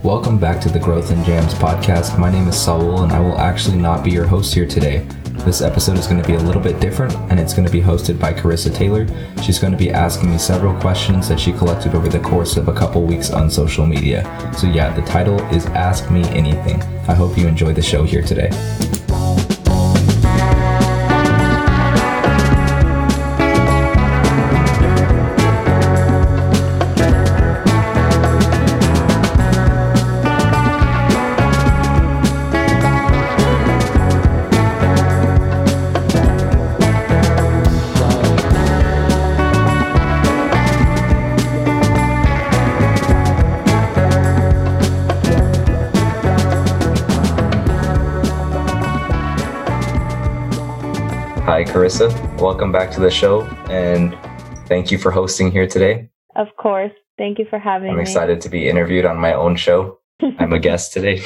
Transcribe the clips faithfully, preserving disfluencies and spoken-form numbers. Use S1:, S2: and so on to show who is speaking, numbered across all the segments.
S1: Welcome back to the Growth and Jams podcast. My name is Saul, and I will actually not be your host here today. This episode is going to be a little bit different, and it's going to be hosted by Carissa Taylor. She's going to be asking me several questions that she collected over the course of a couple weeks on social media. So yeah, the title is Ask Me Anything. I hope you enjoy the show here today. Hi, Carissa. Welcome back to the show, and thank you for hosting here today.
S2: Of course. Thank you for having
S1: I'm
S2: me.
S1: I'm excited to be interviewed on my own show. I'm a guest today.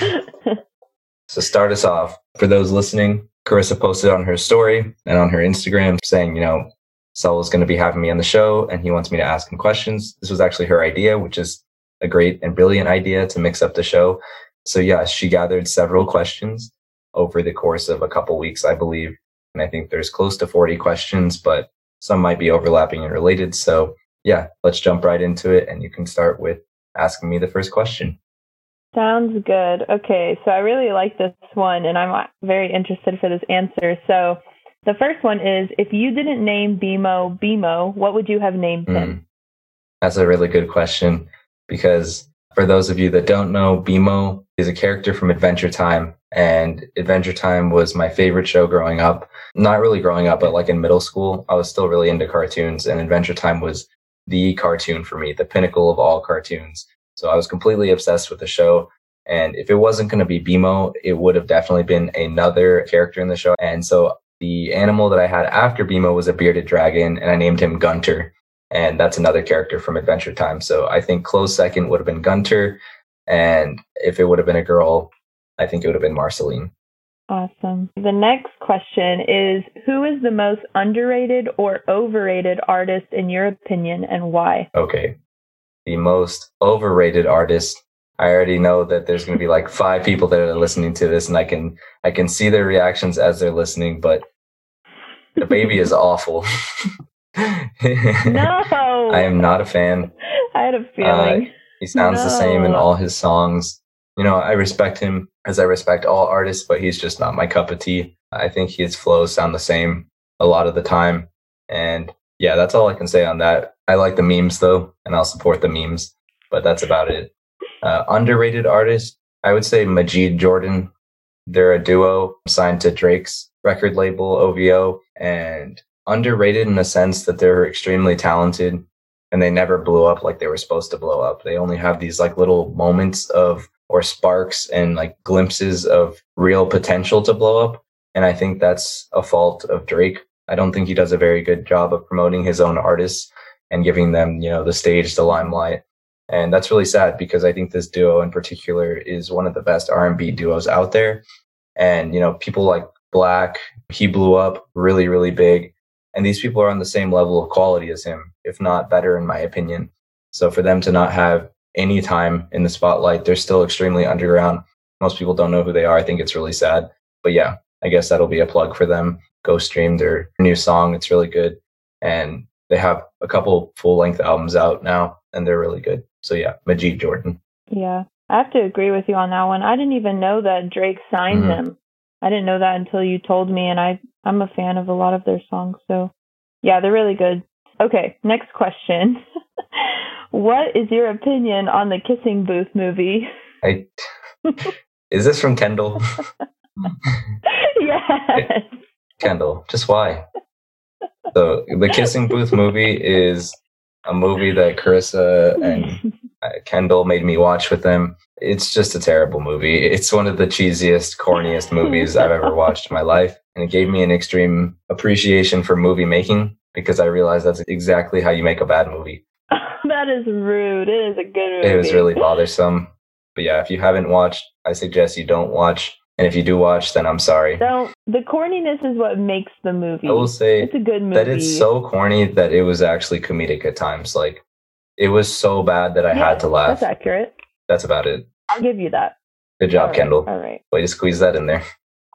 S1: So start us off. For those listening, Carissa posted on her story and on her Instagram saying, you know, Saul is going to be having me on the show, and he wants me to ask him questions. This was actually her idea, which is a great and brilliant idea to mix up the show. So yeah, she gathered several questions over the course of a couple weeks, I believe. And I think there's close to forty questions, but some might be overlapping and related. So yeah, let's jump right into it. And you can start with asking me the first question.
S2: Sounds good. Okay, so I really like this one, and I'm very interested for this answer. So the first one is, if you didn't name BMO BMO, what would you have named him?
S1: Mm, that's a really good question, because for those of you that don't know, BMO is a character from Adventure Time. And Adventure Time was my favorite show growing up. Not really growing up, but like in middle school, I was still really into cartoons. And Adventure Time was the cartoon for me, the pinnacle of all cartoons. So I was completely obsessed with the show. And if it wasn't going to be BMO, it would have definitely been another character in the show. And so the animal that I had after BMO was a bearded dragon, and I named him Gunter. And that's another character from Adventure Time. So I think close second would have been Gunter. And if it would have been a girl, I think it would have been Marceline.
S2: Awesome. The next question is, who is the most underrated or overrated artist in your opinion, and why?
S1: Okay. The most overrated artist. I already know that there's going to be like five people that are listening to this, and I can I can see their reactions as they're listening, but the baby is awful.
S2: No!
S1: I am not a fan.
S2: I had a feeling.
S1: Uh, he sounds
S2: no.
S1: the same in all his songs. You know, I respect him as I respect all artists, but he's just not my cup of tea. I think his flows sound the same a lot of the time. And yeah, that's all I can say on that. I like the memes though, and I'll support the memes, but that's about it. Uh, underrated artist, I would say Majid Jordan. They're a duo signed to Drake's record label, O V O, and underrated in the sense that they're extremely talented and they never blew up like they were supposed to blow up. They only have these like little moments of or sparks and like glimpses of real potential to blow up. And I think that's a fault of Drake. I don't think he does a very good job of promoting his own artists and giving them, you know, the stage, the limelight. And that's really sad, because I think this duo in particular is one of the best R and B duos out there. And, you know, people like Black, he blew up really, really big. And these people are on the same level of quality as him, if not better, in my opinion. So for them to not have any time in the spotlight, they're still extremely underground. Most people don't know who they are. I think it's really sad. But yeah, I guess that'll be a plug for them. Go stream their new song. It's really good. And they have a couple full-length albums out now, and they're really good. So yeah, Majid Jordan.
S2: Yeah, I have to agree with you on that one. I didn't even know that Drake signed
S1: Mm-hmm.
S2: them. I didn't know that until you told me, and I, I'm a fan of a lot of their songs. So yeah, they're really good. Okay, next question. What is your opinion on the Kissing Booth movie?
S1: I, is this from Kendall?
S2: Yes.
S1: Kendall, just why? So the Kissing Booth movie is a movie that Carissa and uh, Kendall made me watch with them. It's just a terrible movie. It's one of the cheesiest, corniest movies I've ever watched in my life. And it gave me an extreme appreciation for movie making, because I realized that's exactly how you make a bad movie.
S2: That is rude. It is a good movie.
S1: It was really bothersome. But yeah, if you haven't watched, I suggest you don't watch. And if you do watch, then I'm sorry.
S2: Don't. The corniness is what makes the movie.
S1: I will say
S2: it's a good movie.
S1: that it's so corny that it was actually comedic at times. Like, it was so bad that I
S2: yeah,
S1: had to laugh.
S2: That's accurate.
S1: That's about it.
S2: I'll give you that.
S1: Good job,
S2: All right,
S1: Kendall.
S2: All right.
S1: Way to squeeze that in there.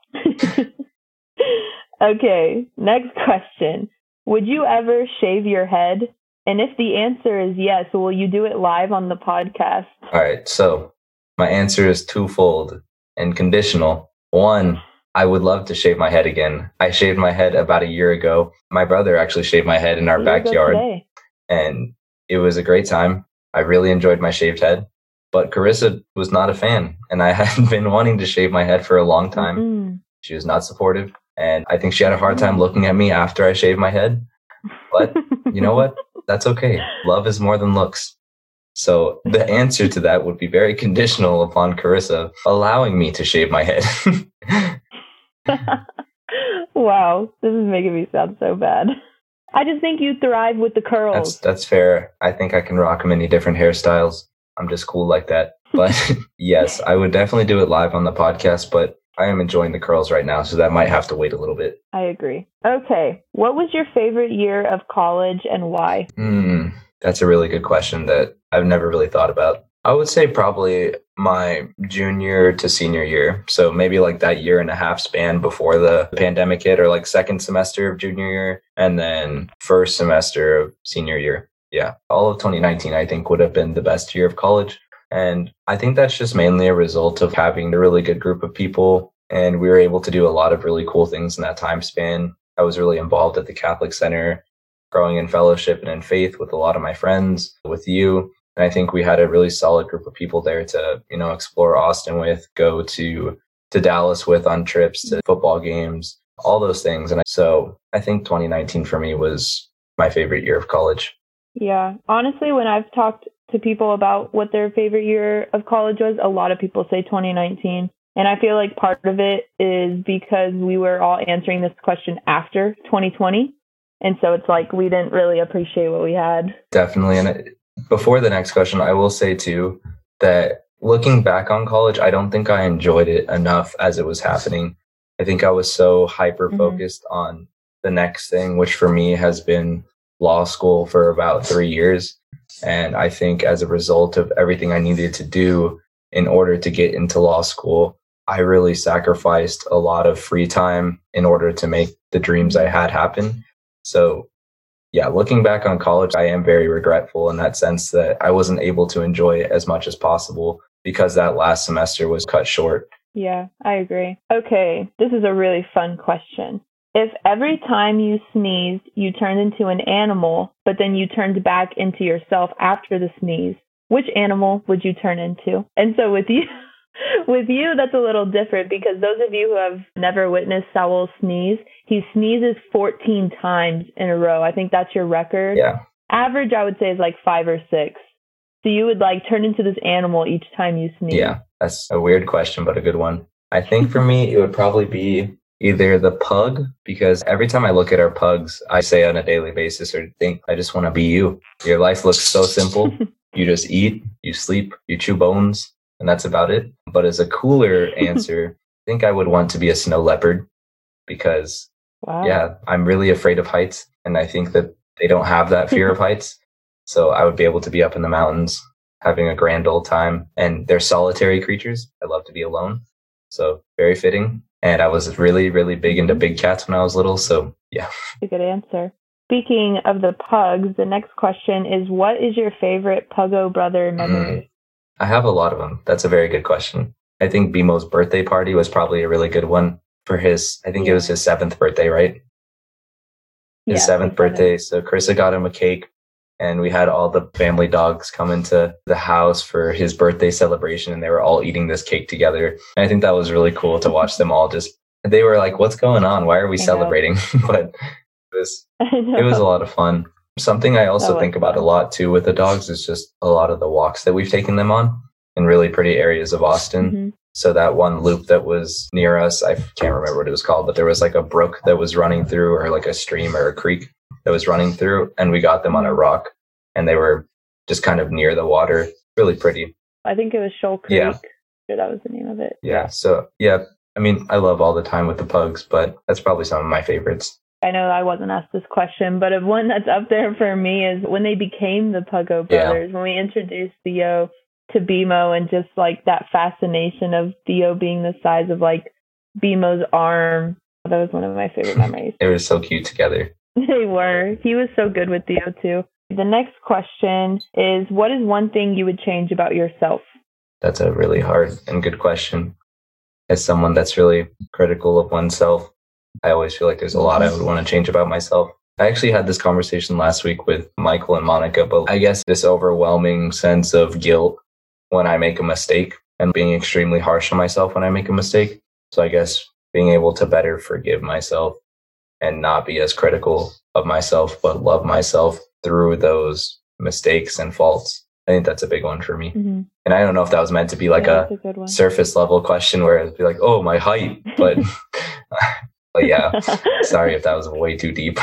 S2: Okay, next question. Would you ever shave your head? And if the answer is yes, will you do it live on the podcast?
S1: All right. So my answer is twofold and conditional. One, I would love to shave my head again. I shaved my head about a year ago. My brother actually shaved my head in our backyard, and it was a great time. I really enjoyed my shaved head, but Carissa was not a fan, and I had been wanting to shave my head for a long time. Mm-hmm. She was not supportive, and I think she had a hard time looking at me after I shaved my head. But you know what? That's okay. Love is more than looks. So the answer to that would be very conditional upon Carissa allowing me to shave my head.
S2: Wow, this is making me sound so bad. I just think you thrive with the curls.
S1: That's that's fair. I think I can rock many different hairstyles. I'm just cool like that. But yes, I would definitely do it live on the podcast, but I am enjoying the curls right now, so that might have to wait a little bit.
S2: I agree. Okay, what was your favorite year of college and why?
S1: Hmm, that's a really good question that I've never really thought about. I would say probably my junior to senior year. So maybe like that year and a half span before the pandemic hit, or like second semester of junior year and then first semester of senior year. Yeah. All of twenty nineteen, I think, would have been the best year of college. And I think that's just mainly a result of having a really good group of people. And we were able to do a lot of really cool things in that time span. I was really involved at the Catholic Center, growing in fellowship and in faith with a lot of my friends, with you. And I think we had a really solid group of people there to, you know, explore Austin with, go to to Dallas with on trips, to football games, all those things. And I, so I think twenty nineteen for me was my favorite year of college.
S2: Yeah. Honestly, when I've talked to people about what their favorite year of college was, a lot of people say twenty nineteen. And I feel like part of it is because we were all answering this question after twenty twenty. And so it's like we didn't really appreciate what we had.
S1: Definitely. And it, before the next question, I will say too that looking back on college, I don't think I enjoyed it enough as it was happening. I think I was so hyper focused mm-hmm. on the next thing, which for me has been law school for about three years. And I think as a result of everything I needed to do in order to get into law school, I really sacrificed a lot of free time in order to make the dreams I had happen. So yeah, looking back on college, I am very regretful in that sense that I wasn't able to enjoy it as much as possible because that last semester was cut short.
S2: Yeah, I agree. Okay, this is a really fun question. If every time you sneezed, you turned into an animal, but then you turned back into yourself after the sneeze, which animal would you turn into? And so with you, with you, that's a little different because those of you who have never witnessed Saul sneeze, he sneezes fourteen times in a row. I think that's your record.
S1: Yeah.
S2: Average, I would say, is like five or six. So you would like turn into this animal each time you sneeze.
S1: Yeah, that's a weird question, but a good one. I think for me, it would probably be either the pug, because every time I look at our pugs, I say on a daily basis or think, I just want to be you. Your life looks so simple. You just eat, you sleep, you chew bones, and that's about it. But as a cooler answer, I think I would want to be a snow leopard because, wow. yeah, I'm really afraid of heights. And I think that they don't have that fear of heights. So I would be able to be up in the mountains, having a grand old time. And they're solitary creatures. I love to be alone. So very fitting. And I was really, really big into big cats when I was little. So, yeah.
S2: A good answer. Speaking of the pugs, the next question is, what is your favorite Puggo brother memory? Mm,
S1: I have a lot of them. That's a very good question. I think Bimo's birthday party was probably a really good one for his, I think yeah. it was his seventh birthday, right? His yeah, seventh birthday. So Carissa got him a cake. And we had all the family dogs come into the house for his birthday celebration, and they were all eating this cake together. And I think that was really cool to watch them all just, they were like, what's going on? Why are we I celebrating? But it was, it was a lot of fun. Something I also think about fun. a lot too with the dogs is just a lot of the walks that we've taken them on in really pretty areas of Austin. Mm-hmm. So that one loop that was near us, I can't remember what it was called, but there was like a brook that was running through, or like a stream or a creek that was running through, and we got them on a rock, and they were just kind of near the water. Really pretty.
S2: I think it was Shoal Creek. Yeah. Sure, that was the name of it.
S1: Yeah. So, yeah, I mean, I love all the time with the pugs, but that's probably some of my favorites.
S2: I know I wasn't asked this question, but one that's up there for me is when they became the Puggo brothers, yeah. when we introduced Theo to B M O and just like that fascination of Theo being the size of like B M O's arm. That was one of my favorite memories.
S1: They were so cute together.
S2: They were. He was so good with Theo too. The next question is, what is one thing you would change about yourself?
S1: That's a really hard and good question. As someone that's really critical of oneself, I always feel like there's a lot I would want to change about myself. I actually had this conversation last week with Michael and Monica, but I guess this overwhelming sense of guilt when I make a mistake and being extremely harsh on myself when I make a mistake. So I guess being able to better forgive myself and not be as critical of myself, but love myself through those mistakes and faults. I think that's a big one for me. Mm-hmm. And I don't know if that was meant to be like yeah, a, a surface level question where it'd be like, oh, my height. But, but yeah, sorry if that was way too deep.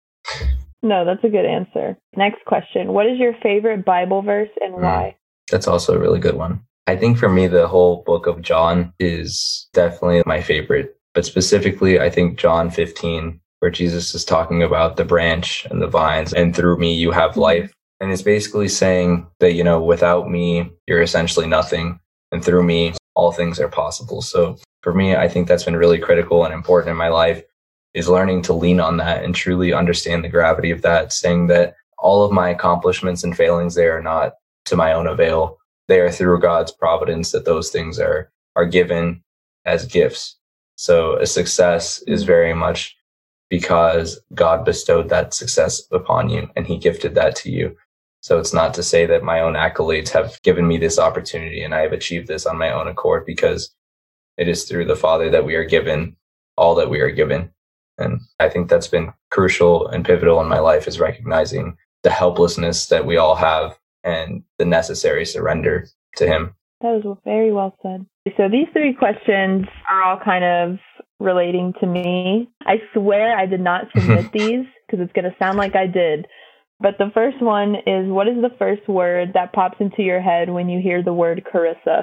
S2: No, that's a good answer. Next question. What is your favorite Bible verse and mm, why?
S1: That's also a really good one. I think for me, the whole book of John is definitely my favorite. But specifically, I think John fifteen, where Jesus is talking about the branch and the vines, and through me, you have life. And it's basically saying that, you know, without me, you're essentially nothing. And through me, all things are possible. So for me, I think that's been really critical and important in my life, is learning to lean on that and truly understand the gravity of that, saying that all of my accomplishments and failings, they are not to my own avail. They are through God's providence that those things are, are given as gifts. So a success is very much because God bestowed that success upon you and he gifted that to you. So it's not to say that my own accolades have given me this opportunity and I have achieved this on my own accord, because it is through the Father that we are given all that we are given. And I think that's been crucial and pivotal in my life, is recognizing the helplessness that we all have and the necessary surrender to him.
S2: That was very well said. So these three questions are all kind of relating to me. I swear I did not submit these because it's going to sound like I did. But the first one is, what is the first word that pops into your head when you hear the word Carissa?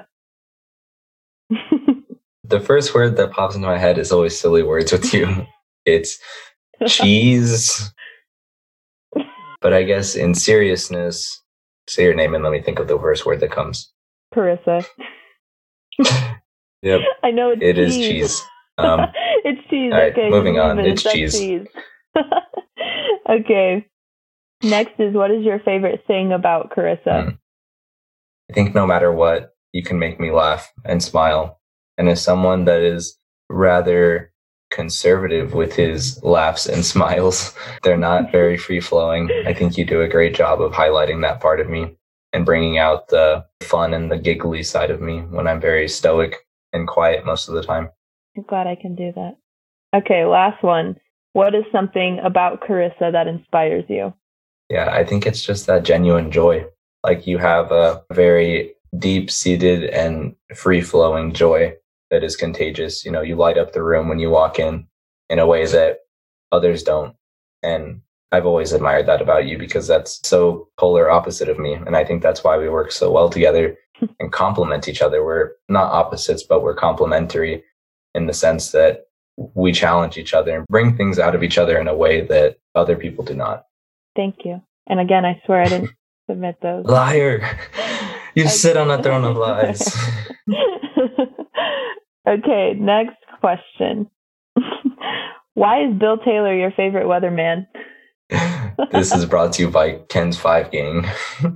S1: The first word that pops into my head is always silly words with you. It's cheese. But I guess in seriousness, say your name and let me think of the first word that comes.
S2: Carissa.
S1: Yep.
S2: I know it's
S1: it
S2: cheese.
S1: It is cheese. Um,
S2: it's cheese.
S1: All right,
S2: okay,
S1: moving on. It's
S2: That's
S1: cheese.
S2: cheese. Okay. Next is, what is your favorite thing about Carissa?
S1: Mm. I think no matter what, you can make me laugh and smile. And as someone that is rather conservative with his laughs and smiles, they're not very free-flowing. I think you do a great job of highlighting that part of me and bringing out the fun and the giggly side of me when I'm very stoic and quiet most of the time.
S2: I'm glad I can do that. Okay, last one. What is something about Carissa that inspires you?
S1: Yeah, I think it's just that genuine joy. Like, you have a very deep-seated and free-flowing joy that is contagious. You know, you light up the room when you walk in in a way that others don't. And I've always admired that about you, because that's so polar opposite of me. And I think that's why we work so well together and complement each other. We're not opposites, but we're complementary in the sense that we challenge each other and bring things out of each other in a way that other people do not.
S2: Thank you. And again, I swear I didn't submit those.
S1: Liar! You sit on a throne of lies.
S2: Okay, next question. Why is Bill Taylor your favorite weatherman?
S1: This is brought to you by Ken's Five Gang.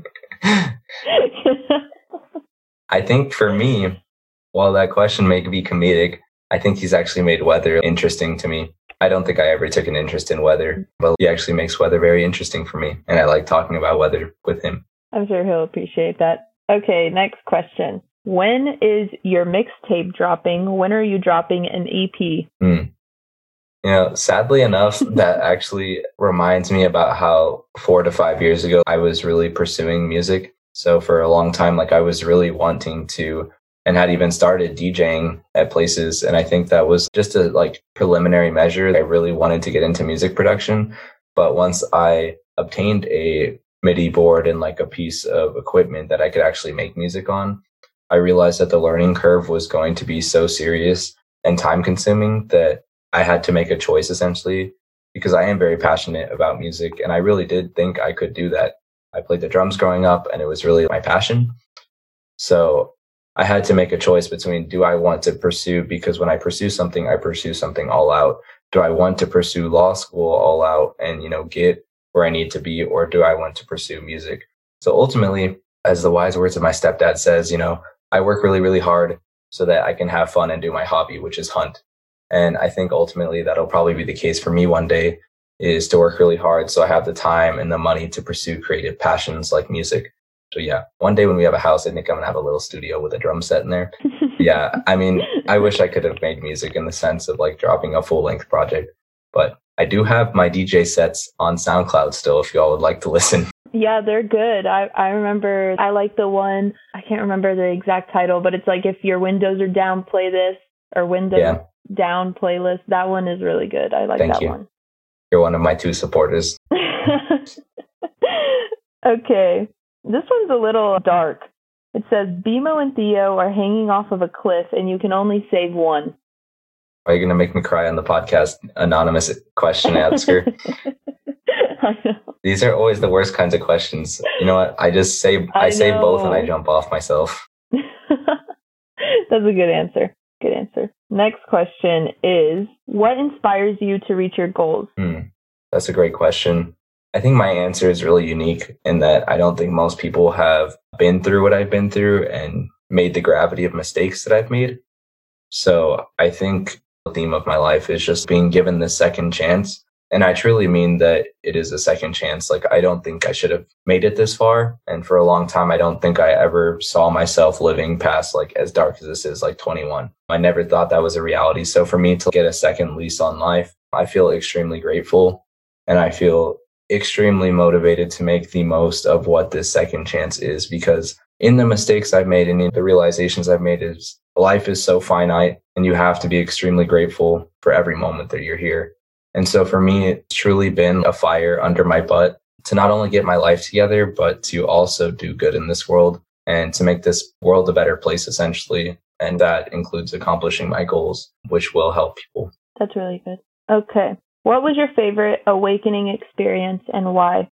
S1: I think for me, while that question may be comedic, I think he's actually made weather interesting to me. I don't think I ever took an interest in weather, but he actually makes weather very interesting for me. And I like talking about weather with him.
S2: I'm sure he'll appreciate that. Okay, next question. When is your mixtape dropping? When are you dropping an E P?
S1: Mm. You know, sadly enough, that actually reminds me about how four to five years ago, I was really pursuing music. So for a long time, like I was really wanting to, and had even started DJing at places. And I think that was just a like preliminary measure. I really wanted to get into music production. But once I obtained a MIDI board and like a piece of equipment that I could actually make music on, I realized that the learning curve was going to be so serious and time consuming that I had to make a choice, essentially, because I am very passionate about music. And I really did think I could do that. I played the drums growing up and it was really my passion. So I had to make a choice between, do I want to pursue, because when I pursue something, I pursue something all out. Do I want to pursue law school all out and, you know, get where I need to be, or do I want to pursue music? So ultimately, as the wise words of my stepdad says, you know, I work really, really hard so that I can have fun and do my hobby, which is hunt. And I think ultimately that'll probably be the case for me one day, is to work really hard so I have the time and the money to pursue creative passions like music. So yeah, one day when we have a house, I think I'm going to have a little studio with a drum set in there. Yeah, I mean, I wish I could have made music in the sense of like dropping a full length project, but I do have my D J sets on SoundCloud still if y'all would like to listen.
S2: Yeah, they're good. I, I remember, I like the one, I can't remember the exact title, but it's like, if your windows are down, play this, or windows yeah. down playlist. That one is really good. I like
S1: Thank
S2: that
S1: you.
S2: one.
S1: You're one of my two supporters.
S2: Okay. This one's a little dark. It says, BMO and Theo are hanging off of a cliff and you can only save one.
S1: Are you going to make me cry on the podcast? Anonymous question asker.
S2: I know.
S1: These are always the worst kinds of questions. You know what? I just say, I, I say both and I jump off myself.
S2: That's a good answer. Good answer. Next question is, what inspires you to reach your goals?
S1: Hmm. That's a great question. I think my answer is really unique in that I don't think most people have been through what I've been through and made the gravity of mistakes that I've made. So I think the theme of my life is just being given this second chance. And I truly mean that it is a second chance. Like, I don't think I should have made it this far. And for a long time, I don't think I ever saw myself living past, like, as dark as this is, like twenty-one. I never thought that was a reality. So for me to get a second lease on life, I feel extremely grateful. And I feel extremely motivated to make the most of what this second chance is, because in the mistakes I've made and in the realizations I've made, is life is so finite and you have to be extremely grateful for every moment that you're here. And so for me, it's truly been a fire under my butt to not only get my life together, but to also do good in this world and to make this world a better place, essentially. And that includes accomplishing my goals, which will help people.
S2: That's really good. Okay. What was your favorite awakening experience and why?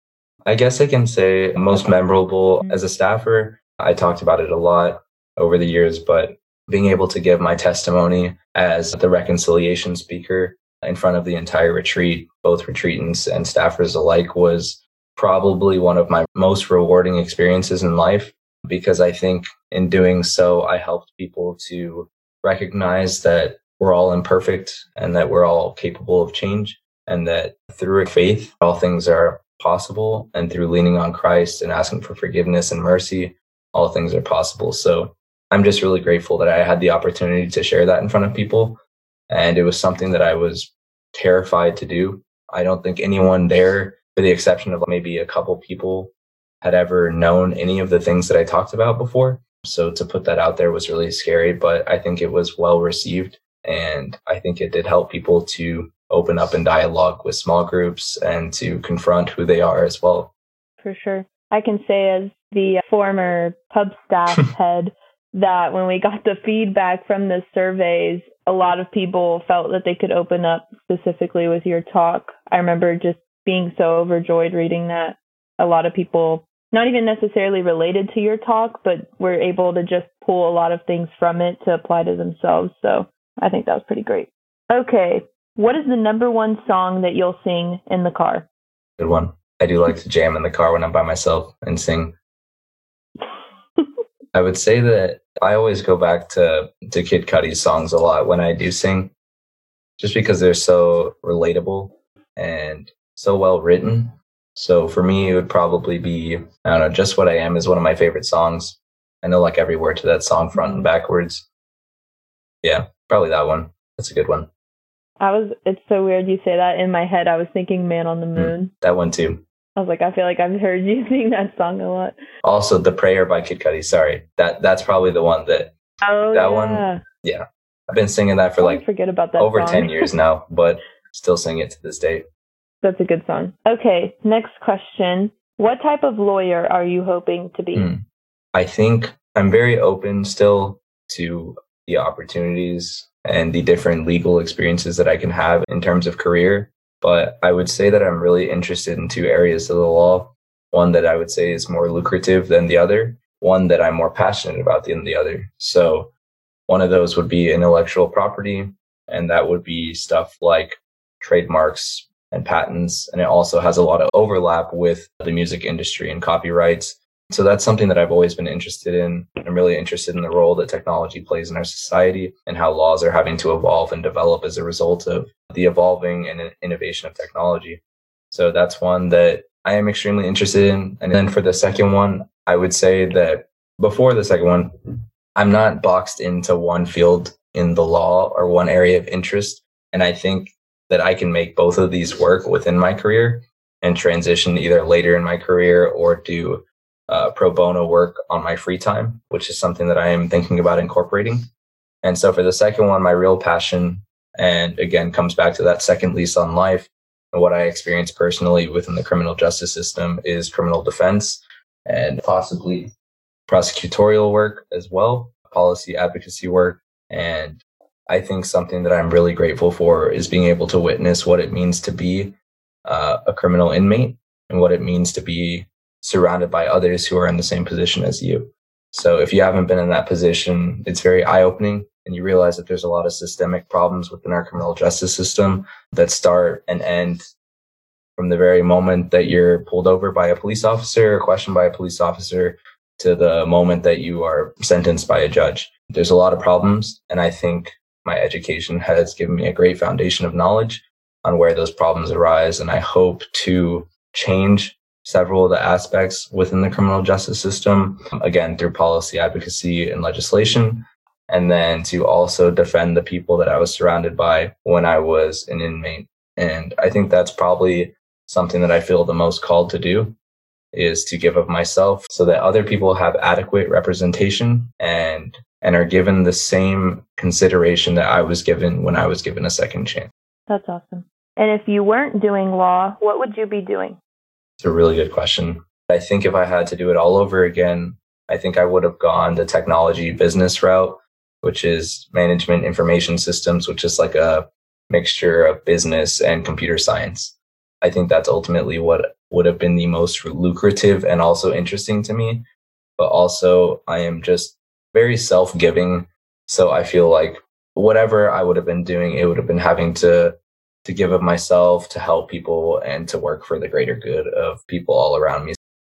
S1: I guess I can say most memorable as a staffer. I talked about it a lot over the years, but being able to give my testimony as the reconciliation speaker in front of the entire retreat, both retreatants and staffers alike, was probably one of my most rewarding experiences in life, because I think in doing so, I helped people to recognize that we're all imperfect and that we're all capable of change, and that through faith, all things are possible. And through leaning on Christ and asking for forgiveness and mercy, all things are possible. So I'm just really grateful that I had the opportunity to share that in front of people. And it was something that I was terrified to do. I don't think anyone there, with the exception of maybe a couple people, had ever known any of the things that I talked about before. So to put that out there was really scary, but I think it was well received. And I think it did help people to open up and dialogue with small groups and to confront who they are as well.
S2: For sure. I can say, as the former pub staff head, that when we got the feedback from the surveys, a lot of people felt that they could open up specifically with your talk. I remember just being so overjoyed reading that. A lot of people, not even necessarily related to your talk, but were able to just pull a lot of things from it to apply to themselves. So I think that was pretty great. Okay. What is the number one song that you'll sing in the car?
S1: Good one. I do like to jam in the car when I'm by myself and sing. I would say that I always go back to, to Kid Cudi's songs a lot when I do sing, just because they're so relatable and so well written. So for me, it would probably be, I don't know, Just What I Am is one of my favorite songs. I know like every word to that song front and backwards. Yeah, probably that one. That's a good one.
S2: I was, it's so weird you say that. In my head, I was thinking Man on the Moon.
S1: Mm, that one too.
S2: I was like, I feel like I've heard you sing that song a lot.
S1: Also, The Prayer by Kid Cudi. Sorry. That that's probably the one that,
S2: oh,
S1: that
S2: yeah.
S1: one. Yeah. I've been singing that for like
S2: forget about that
S1: over
S2: song.
S1: ten years now, but still sing it to this day.
S2: That's a good song. Okay. Next question. What type of lawyer are you hoping to be?
S1: Mm. I think I'm very open still to the opportunities and the different legal experiences that I can have in terms of career. But I would say that I'm really interested in two areas of the law. One that I would say is more lucrative than the other one that I'm more passionate about than the other. So one of those would be intellectual property, and that would be stuff like trademarks and patents. And it also has a lot of overlap with the music industry and copyrights. So that's something that I've always been interested in. I'm really interested in the role that technology plays in our society and how laws are having to evolve and develop as a result of the evolving and innovation of technology. So that's one that I am extremely interested in. And then for the second one, I would say that before the second one, I'm not boxed into one field in the law or one area of interest. And I think that I can make both of these work within my career and transition either later in my career or do uh, pro bono work on my free time, which is something that I am thinking about incorporating. And so for the second one, my real passion, and again, comes back to that second lease on life, and what I experience personally within the criminal justice system is criminal defense and possibly prosecutorial work as well, policy advocacy work. And I think something that I'm really grateful for is being able to witness what it means to be uh, a criminal inmate and what it means to be surrounded by others who are in the same position as you. So if you haven't been in that position, it's very eye-opening, and you realize that there's a lot of systemic problems within our criminal justice system that start and end from the very moment that you're pulled over by a police officer or questioned by a police officer to the moment that you are sentenced by a judge. There's a lot of problems, and I think my education has given me a great foundation of knowledge on where those problems arise, and I hope to change several of the aspects within the criminal justice system, again, through policy advocacy and legislation, and then to also defend the people that I was surrounded by when I was an inmate. And I think that's probably something that I feel the most called to do, is to give of myself so that other people have adequate representation and and are given the same consideration that I was given when I was given a second chance.
S2: That's awesome. And if you weren't doing law, what would you be doing?
S1: It's a really good question. I think if I had to do it all over again, I think I would have gone the technology business route, which is management information systems, which is like a mixture of business and computer science. I think that's ultimately what would have been the most lucrative and also interesting to me. But also, I am just very self-giving. So I feel like whatever I would have been doing, it would have been having to to give of myself, to help people, and to work for the greater good of people all around me.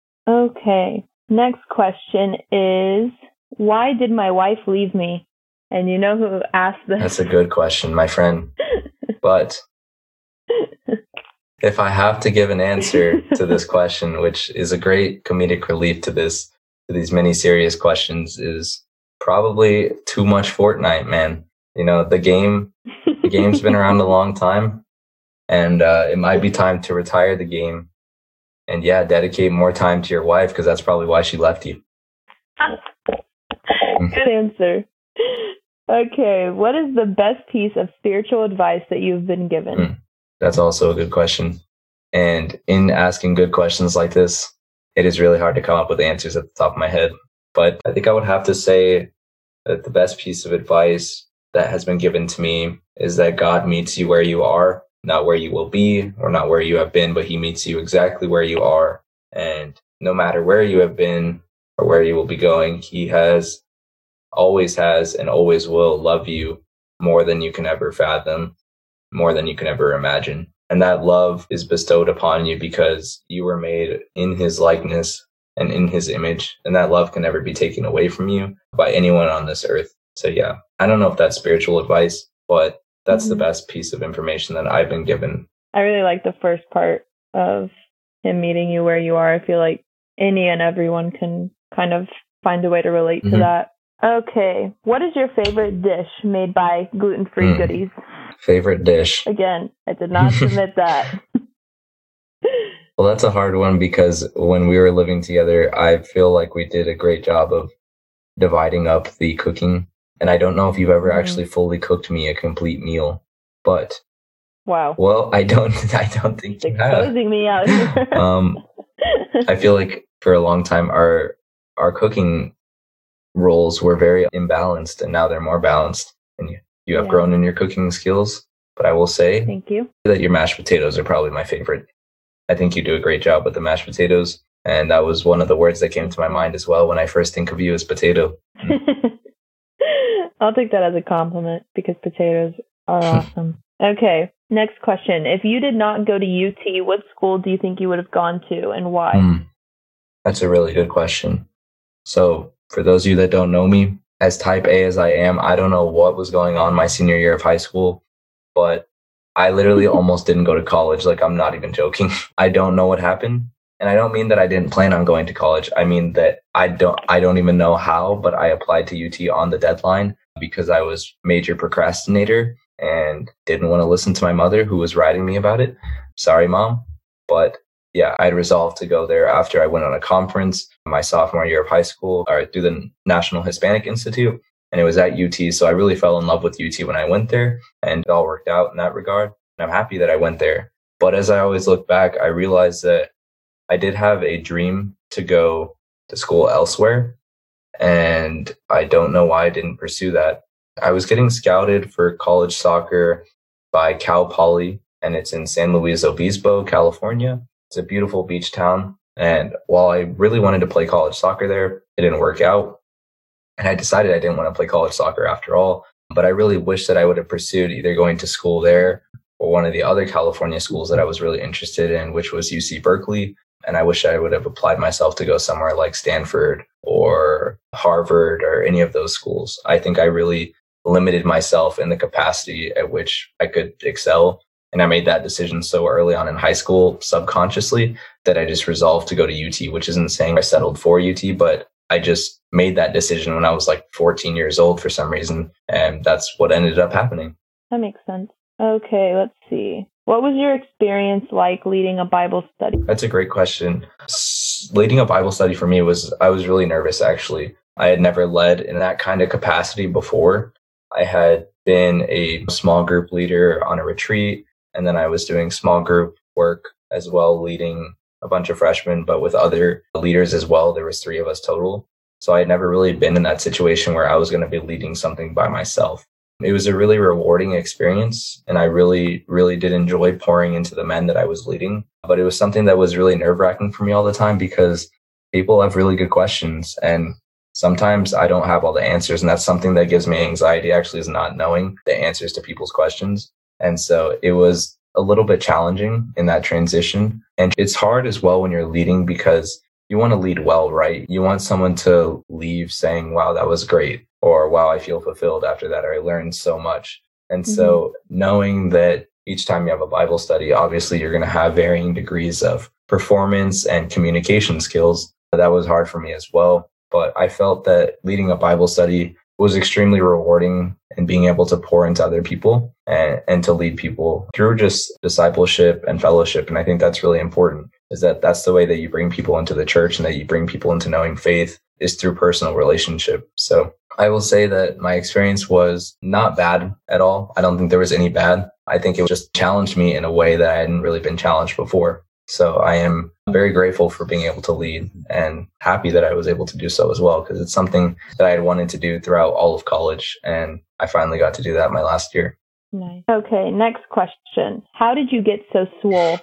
S2: Okay. Next question is, why did my wife leave me? And you know who asked this?
S1: That's a good question, my friend. But if I have to give an answer to this question, which is a great comedic relief to this, to these many serious questions, is probably too much Fortnite, man. You know, the game, the game's been around a long time, and uh, it might be time to retire the game. And yeah, dedicate more time to your wife, because that's probably why she left you.
S2: Good answer. Okay, what is the best piece of spiritual advice that you've been given?
S1: Mm, that's also a good question. And in asking good questions like this, it is really hard to come up with answers at the top of my head. But I think I would have to say that the best piece of advice that has been given to me is that God meets you where you are, not where you will be or not where you have been, but he meets you exactly where you are. And no matter where you have been or where you will be going, he has, always has, and always will love you more than you can ever fathom, more than you can ever imagine. And that love is bestowed upon you because you were made in his likeness and in his image. And that love can never be taken away from you by anyone on this earth. So yeah, I don't know if that's spiritual advice, but that's mm-hmm. the best piece of information that I've been given. I
S2: really like the first part of him meeting you where you are. I feel like any and everyone can kind of find a way to relate mm-hmm. to that. Okay. What is your favorite dish made by Gluten-Free mm. Goodies?
S1: Favorite dish?
S2: Again, I did not submit that.
S1: Well, that's a hard one because when we were living together, I feel like we did a great job of dividing up the cooking. And I don't know if you've ever mm. actually fully cooked me a complete meal, but
S2: wow.
S1: Well, I don't. I don't think you have.
S2: Exposing me out here.
S1: um, I feel like for a long time our our cooking roles were very imbalanced, and now they're more balanced. And you you have yeah. grown in your cooking skills. But I will say,
S2: thank you,
S1: that your mashed potatoes are probably my favorite. I think you do a great job with the mashed potatoes. And that was one of the words that came to my mind as well when I first think of you as potato.
S2: I'll take that as a compliment because potatoes are awesome. Okay, next question. If you did not go to U T, what school do you think you would have gone to and why?
S1: Mm, that's a really good question. So for those of you that don't know me, as type A as I am, I don't know what was going on my senior year of high school, but I literally almost didn't go to college. Like, I'm not even joking. I don't know what happened. And I don't mean that I didn't plan on going to college. I mean that I don't I don't even know how, but I applied to U T on the deadline because I was major procrastinator and didn't want to listen to my mother who was writing me about it. Sorry, Mom. But yeah, I resolved to go there after I went on a conference my sophomore year of high school or through the National Hispanic Institute. And it was at U T. So I really fell in love with U T when I went there, and it all worked out in that regard. And I'm happy that I went there. But as I always look back, I realized that I did have a dream to go to school elsewhere, and I don't know why I didn't pursue that. I was getting scouted for college soccer by Cal Poly, and it's in San Luis Obispo, California. It's a beautiful beach town. And while I really wanted to play college soccer there, it didn't work out. And I decided I didn't want to play college soccer after all. But I really wish that I would have pursued either going to school there or one of the other California schools that I was really interested in, which was U C Berkeley. And I wish I would have applied myself to go somewhere like Stanford or Harvard or any of those schools. I think I really limited myself in the capacity at which I could excel. And I made that decision so early on in high school, subconsciously, that I just resolved to go to U T, which isn't saying I settled for U T, but I just made that decision when I was like fourteen years old for some reason. And that's what ended up happening.
S2: That makes sense. Okay, let's see. What was your experience like leading a Bible study?
S1: That's a great question. S- leading a Bible study for me was, I was really nervous, actually. I had never led in that kind of capacity before. I had been a small group leader on a retreat, and then I was doing small group work as well, leading a bunch of freshmen, but with other leaders as well. There was three of us total. So I had never really been in that situation where I was going to be leading something by myself. It was a really rewarding experience, and I really, really did enjoy pouring into the men that I was leading. But it was something that was really nerve-wracking for me all the time because people have really good questions, and sometimes I don't have all the answers. And that's something that gives me anxiety, actually, is not knowing the answers to people's questions. And so it was a little bit challenging in that transition. And it's hard as well when you're leading because you want to lead well, right? You want someone to leave saying, wow, that was great. Or, wow, I feel fulfilled after that, or I learned so much. And mm-hmm. so knowing that each time you have a Bible study, obviously you're going to have varying degrees of performance and communication skills. That was hard for me as well. But I felt that leading a Bible study was extremely rewarding and being able to pour into other people and, and to lead people through just discipleship and fellowship. And I think that's really important, is that that's the way that you bring people into the church and that you bring people into knowing faith is through personal relationship. So I will say that my experience was not bad at all. I don't think there was any bad. I think it just challenged me in a way that I hadn't really been challenged before. So I am very grateful for being able to lead and happy that I was able to do so as well, because it's something that I had wanted to do throughout all of college. And I finally got to do that my last year.
S2: Nice. Okay, next question. How did you get so swole?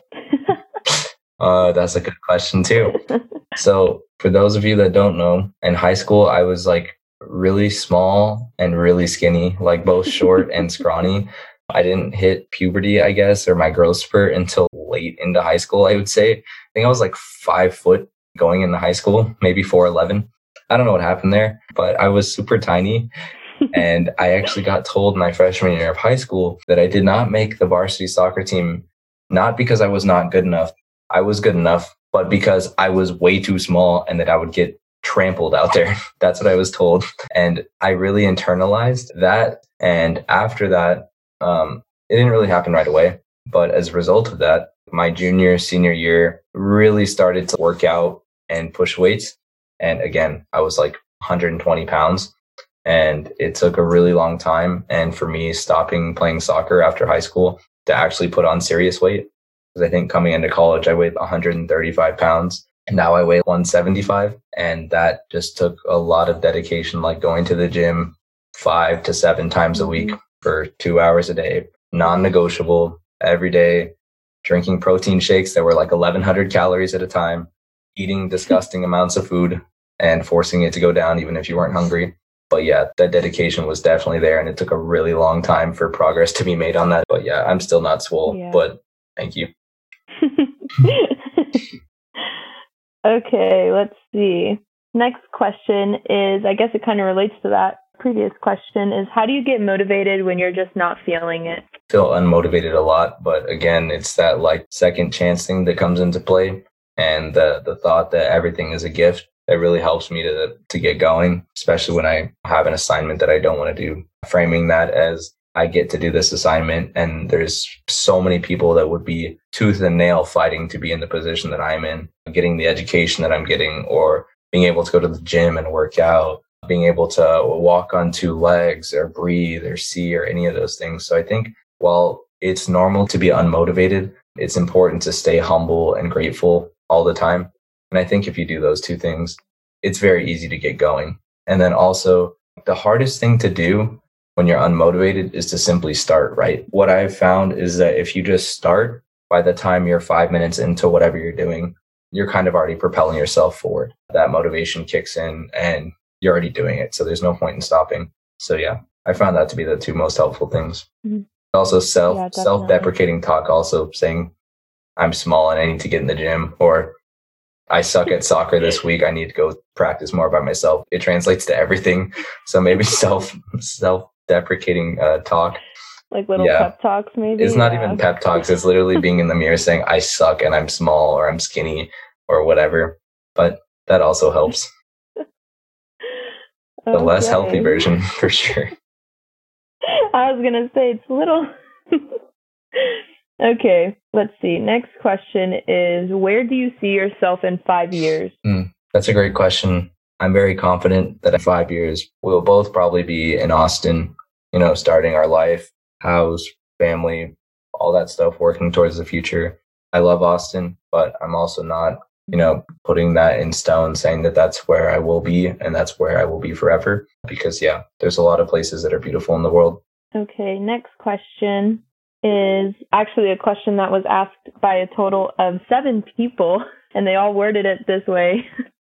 S1: uh, that's a good question too. So for those of you that don't know, in high school, I was like really small and really skinny, like both short and scrawny. I didn't hit puberty, I guess, or my growth spurt until late into high school, I would say. I think I was like five foot going into high school, maybe four eleven. I don't know what happened there, but I was super tiny. And I actually got told my freshman year of high school that I did not make the varsity soccer team, not because I was not good enough. I was good enough, but because I was way too small and that I would get trampled out there. That's what I was told. And I really internalized that. And after that, um, it didn't really happen right away. But as a result of that, my junior, senior year really started to work out and push weights. And again, I was like one hundred twenty pounds. And it took a really long time. And for me, stopping playing soccer after high school to actually put on serious weight. Because I think coming into college, I weighed one hundred thirty-five pounds. And now I weigh one seventy-five. And that just took a lot of dedication, like going to the gym five to seven times a week for two hours a day, non-negotiable, every day, drinking protein shakes that were like eleven hundred calories at a time. eating disgusting amounts of food and forcing it to go down even if you weren't hungry. But yeah, that dedication was definitely there, and it took a really long time for progress to be made on that. But yeah, I'm still not swole, yeah. But thank you.
S2: Okay, let's see. Next question is, I guess it kind of relates to that previous question, is how do you get motivated when you're just not feeling it?
S1: I feel unmotivated a lot, but again, it's that like second chance thing that comes into play, and the the thought that everything is a gift. It really helps me to to get going, especially when I have an assignment that I don't want to do. Framing that as I get to do this assignment, and there's so many people that would be tooth and nail fighting to be in the position that I'm in, getting the education that I'm getting, or being able to go to the gym and work out, being able to walk on two legs or breathe or see or any of those things. So I think while it's normal to be unmotivated, it's important to stay humble and grateful all the time. And I think if you do those two things, it's very easy to get going. And then also, the hardest thing to do when you're unmotivated is to simply start, right? What I've found is that if you just start, by the time you're five minutes into whatever you're doing, you're kind of already propelling yourself forward. That motivation kicks in and you're already doing it. So there's no point in stopping. So yeah, I found that to be the two most helpful things. Mm-hmm. Also self, yeah, self-deprecating talk, also saying I'm small and I need to get in the gym, or I suck at soccer this week. I need to go practice more by myself. It translates to everything. So maybe self self deprecating uh, talk,
S2: like little yeah. pep talks. Maybe
S1: it's not
S2: yeah.
S1: even pep talks. It's literally being in the mirror saying I suck and I'm small or I'm skinny or whatever. But that also helps. The okay. less healthy version for sure.
S2: I was gonna say it's a little. Okay, let's see. Next question is, where do you see yourself in five years?
S1: Mm, that's a great question. I'm very confident that in five years, we'll both probably be in Austin, you know, starting our life, house, family, all that stuff, working towards the future. I love Austin, but I'm also not, you know, putting that in stone, saying that that's where I will be and that's where I will be forever. Because, yeah, there's a lot of places that are beautiful in the world.
S2: Okay, next question is actually a question that was asked by a total of seven people, and they all worded it this way.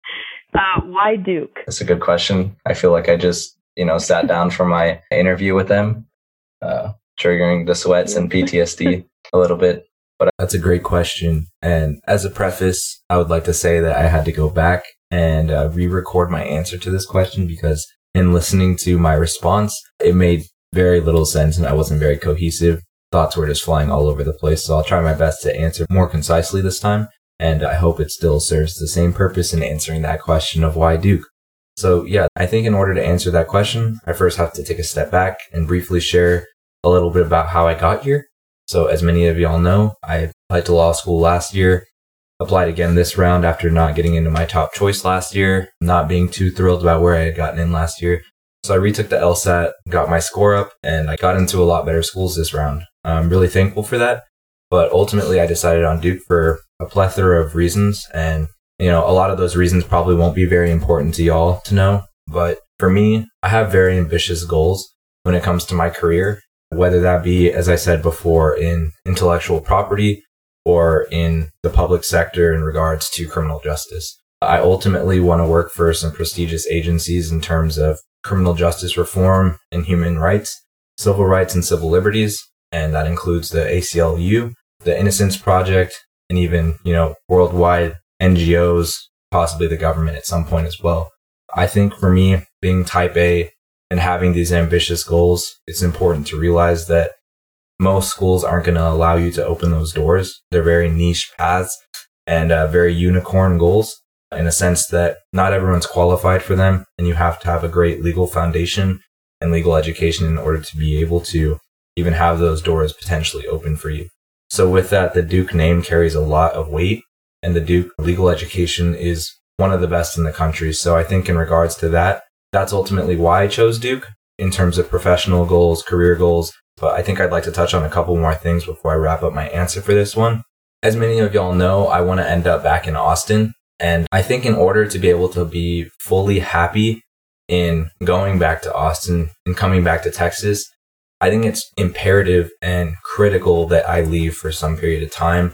S2: uh, why Duke?
S1: That's a good question. I feel like I just, you know, sat down for my interview with them, uh, triggering the sweats and P T S D a little bit. But that's a great question. And as a preface, I would like to say that I had to go back and uh, re-record my answer to this question, because in listening to my response, it made very little sense and I wasn't very cohesive. Thoughts were just flying all over the place. So I'll try my best to answer more concisely this time. And I hope it still serves the same purpose in answering that question of why Duke. So yeah, I think in order to answer that question, I first have to take a step back and briefly share a little bit about how I got here. So as many of y'all know, I applied to law school last year, applied again this round after not getting into my top choice last year, not being too thrilled about where I had gotten in last year. So I retook the LSAT, got my score up, and I got into a lot better schools this round. I'm really thankful for that. But ultimately, I decided on Duke for a plethora of reasons. And, you know, a lot of those reasons probably won't be very important to y'all to know. But for me, I have very ambitious goals when it comes to my career, whether that be, as I said before, in intellectual property or in the public sector in regards to criminal justice. I ultimately want to work for some prestigious agencies in terms of criminal justice reform and human rights, civil rights and civil liberties. And that includes the A C L U, the Innocence Project, and even, you know, worldwide N G Os, possibly the government at some point as well. I think for me, being type A and having these ambitious goals, it's important to realize that most schools aren't going to allow you to open those doors. They're very niche paths and uh, very unicorn goals in a sense that not everyone's qualified for them. And you have to have a great legal foundation and legal education in order to be able to even have those doors potentially open for you. So with that, the Duke name carries a lot of weight, and the Duke legal education is one of the best in the country. So I think in regards to that, that's ultimately why I chose Duke in terms of professional goals, career goals. But I think I'd like to touch on a couple more things before I wrap up my answer for this one. As many of y'all know, I want to end up back in Austin. And I think in order to be able to be fully happy in going back to Austin and coming back to Texas, I think it's imperative and critical that I leave for some period of time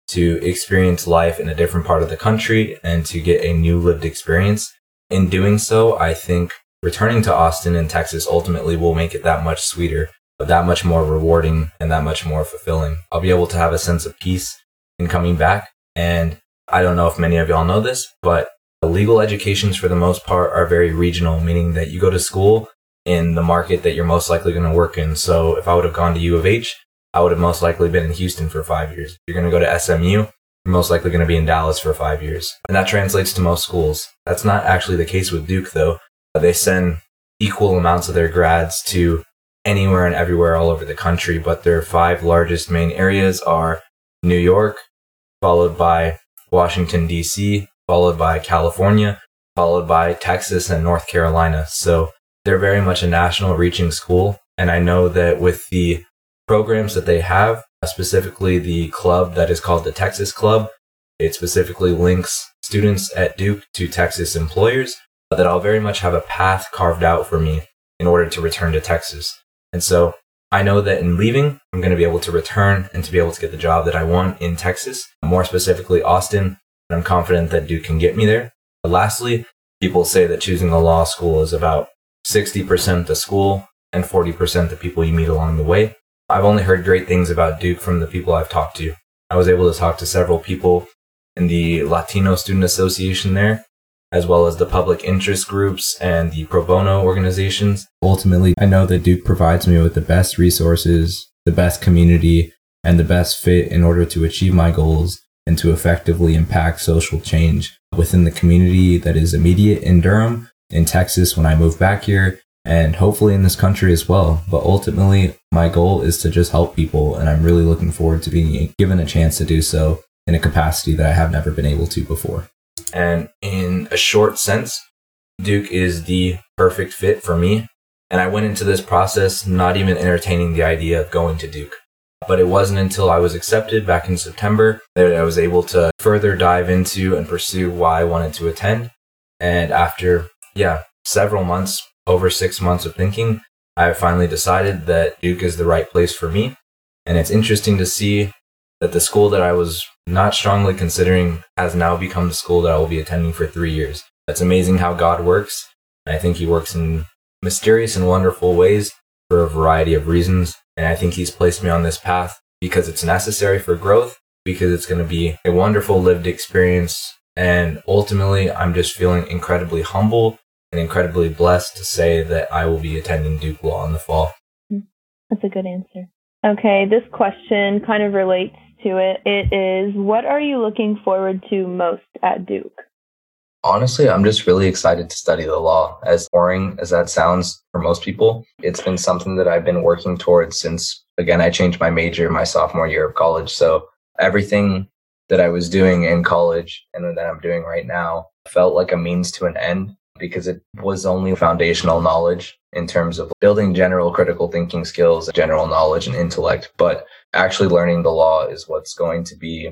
S1: to experience life in a different part of the country and to get a new lived experience. In doing so, I think returning to Austin and Texas ultimately will make it that much sweeter, but that much more rewarding and that much more fulfilling. I'll be able to have a sense of peace in coming back. And I don't know if many of y'all know this, but legal educations for the most part are very regional, meaning that you go to school in the market that you're most likely going to work in. So if I would have gone to U of H, I would have most likely been in Houston for five years. If you're going to go to S M U, you're most likely going to be in Dallas for five years. And that translates to most schools. That's not actually the case with Duke, though. They send equal amounts of their grads to anywhere and everywhere all over the country, but their five largest main areas are New York, followed by Washington, D C, followed by California, followed by Texas and North Carolina. So they're very much a national reaching school. And I know that with the programs that they have, specifically the club that is called the Texas Club, it specifically links students at Duke to Texas employers, that I'll very much have a path carved out for me in order to return to Texas. And so I know that in leaving, I'm going to be able to return and to be able to get the job that I want in Texas, more specifically Austin. I'm confident that Duke can get me there. But lastly, people say that choosing a law school is about sixty percent the school and forty percent the people you meet along the way. I've only heard great things about Duke from the people I've talked to. I was able to talk to several people in the Latino Student Association there, as well as the public interest groups and the pro bono organizations. Ultimately, I know that Duke provides me with the best resources, the best community, and the best fit in order to achieve my goals and to effectively impact social change within the community that is immediate in Durham, in Texas when I move back here, and hopefully in this country as well. But ultimately, my goal is to just help people, and I'm really looking forward to being given a chance to do so in a capacity that I have never been able to before. And in a short sense, Duke is the perfect fit for me. And I went into this process not even entertaining the idea of going to Duke. But it wasn't until I was accepted back in September that I was able to further dive into and pursue why I wanted to attend. And after, yeah, several months, over six months of thinking, I finally decided that Duke is the right place for me. And it's interesting to see that the school that I was not strongly considering has now become the school that I will be attending for three years. That's amazing how God works. And I think he works in mysterious and wonderful ways for a variety of reasons. And I think he's placed me on this path because it's necessary for growth, because it's going to be a wonderful lived experience. And ultimately, I'm just feeling incredibly humble and incredibly blessed to say that I will be attending Duke Law in the fall.
S2: That's a good answer. Okay, this question kind of relates to it. It is, what are you looking forward to most at Duke?
S1: Honestly, I'm just really excited to study the law. As boring as that sounds for most people, it's been something that I've been working towards since, again, I changed my major my sophomore year of college. So everything that I was doing in college and that I'm doing right now felt like a means to an end, because it was only foundational knowledge in terms of building general critical thinking skills, general knowledge and intellect. But actually learning the law is what's going to be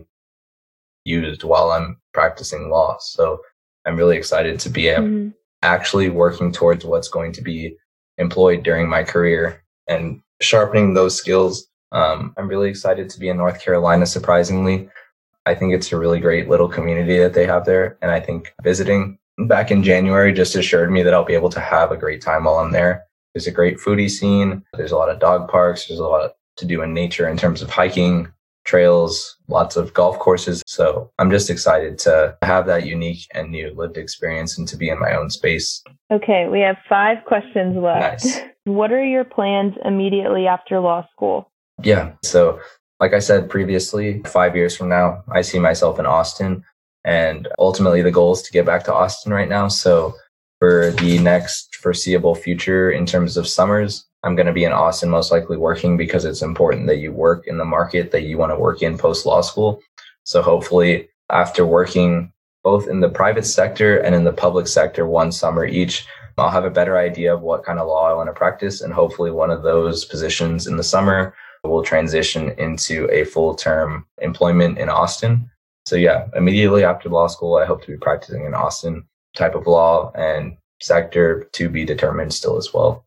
S1: used while I'm practicing law. So I'm really excited to be mm-hmm. actually working towards what's going to be employed during my career and sharpening those skills. Um, I'm really excited to be in North Carolina, surprisingly. I think it's a really great little community that they have there. And I think visiting back in January just assured me that I'll be able to have a great time while I'm there. There's a great foodie scene. There's a lot of dog parks. There's a lot to do in nature in terms of hiking, trails, lots of golf courses. So I'm just excited to have that unique and new lived experience and to be in my own space.
S2: Okay, we have five questions left.
S1: Nice.
S2: What are your plans immediately after law school?
S1: Yeah, so like I said previously, five years from now, I see myself in Austin. And ultimately, the goal is to get back to Austin right now. So for the next foreseeable future, in terms of summers, I'm going to be in Austin, most likely working, because it's important that you work in the market that you want to work in post law school. So hopefully, after working both in the private sector and in the public sector one summer each, I'll have a better idea of what kind of law I want to practice. And hopefully one of those positions in the summer will transition into a full-term employment in Austin. So yeah, immediately after law school, I hope to be practicing in Austin, type of law and sector to be determined still as well.